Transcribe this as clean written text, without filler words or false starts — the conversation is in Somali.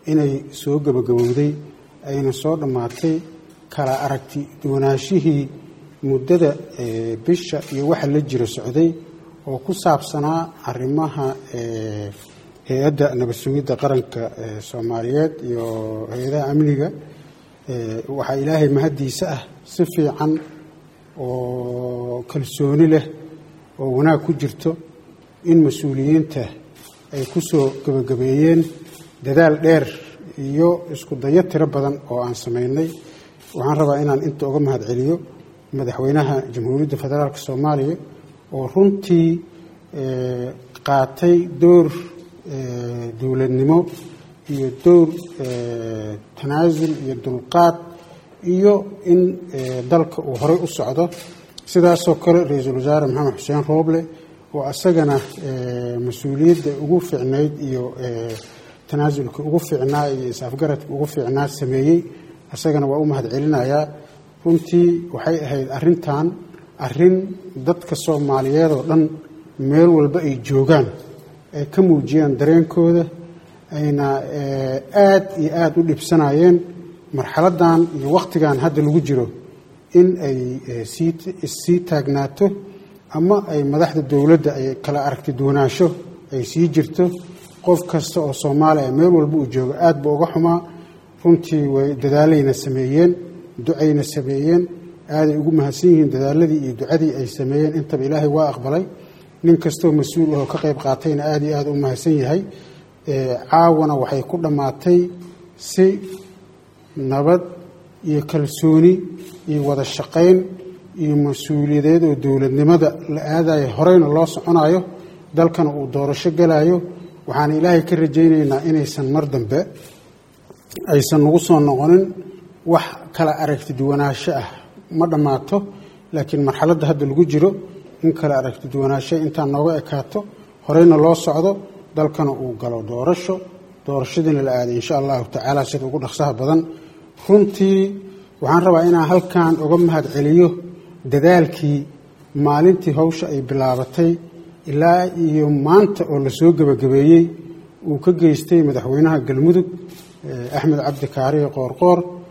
inay soo gabagabowday ayna soo dhammaatay kala aragti duwanaashihii muddada bisha iyo waxa la jira socday oo ku saabsanaa arrimaha hay-adda nabad sugidda qaranka Soomaaliyeed iyo hay-adaha amniga. waxaa ilaahay mahadiisa ah si fiican oo kalsooni leh oo wanaag ku jirto in mas'uuliyiinta ay ku soo gabagabeeyeen dadaal dheer iyo isku dayo tiro badan oo aan sameynay. waxaan rabaa inaan inta uga mahad celiyo madaxweynaha Jamhuuriyadda Federaalka Soomaaliya oo runtii qaatay door dawladnimo iyo door tanaasul iyo dulqaad iyo in dalka uu horay u socdo. sidaasoo kale ra'iisul wasaare Maxamed Xuseen Rooble oo asagana mas'uuliyadda ugu fiicnayd iyo tanaasulka ugu fiicnaa iyo isafgaradka ugu fiicnaa sameeyey, asagana waa u mahad celinayaa. runtii waxay ahayd arrin dadka Soomaaliyeed oo dhan meel walba ay joogaan ay ka muujiyaan dareenkooda, ayna aad iyo aad u dhibsanayeen marxaladan iyo waqtigan hadda lagu jiro in ay sii taagnaato ama ay madaxda dawladda ay kala aragti duwanaansho ay sii jirto. qof kasta oo Soomaali ah meel walba uu joogo aad buu uga xumaa. runtii way dadaalayna sameeyeen, ducayna sameeyeen, aaday ugu mahadsan yihiin dadaaladii iyo ducadii ay sameeyeen. intaba ilaahay waa aqbalay. nin kastoo mas-uul ah oo ka qayb qaatayna aad iyo aad u mahadsan yahay. caawana waxay ku dhammaatay si nabad iyo kalsooni iyo wada shaqayn iyo mas-uuliyadeed oo dawladnimada la aadayo, horeyna loo soconayo, dalkana uu doorasho galayo. waxaan ilaahay ka rajaynaynaa inaysan mar dambe aysan nagu soo noqonin wax kala aragti duwanaansho ah. ma dhammaato, laakiin marxaladda hadda lagu jiro in kala aragti duwanaansho intaan nooga ekaato, horeyna loo socdo, dalkana uu galo doorashadiina la aaday insha allahu tacaala sida ugu dhaqsaha badan. runtii waxaan rabaa inaan halkan uga mahad celiyo dadaalkii maalintii hawsha ay bilaabatay ilaa iyo maanta oo la soo gabagabeeyey uu ka geystay madaxweynaha Galmudug Axmed Cabdi Kaariye Qoorqoor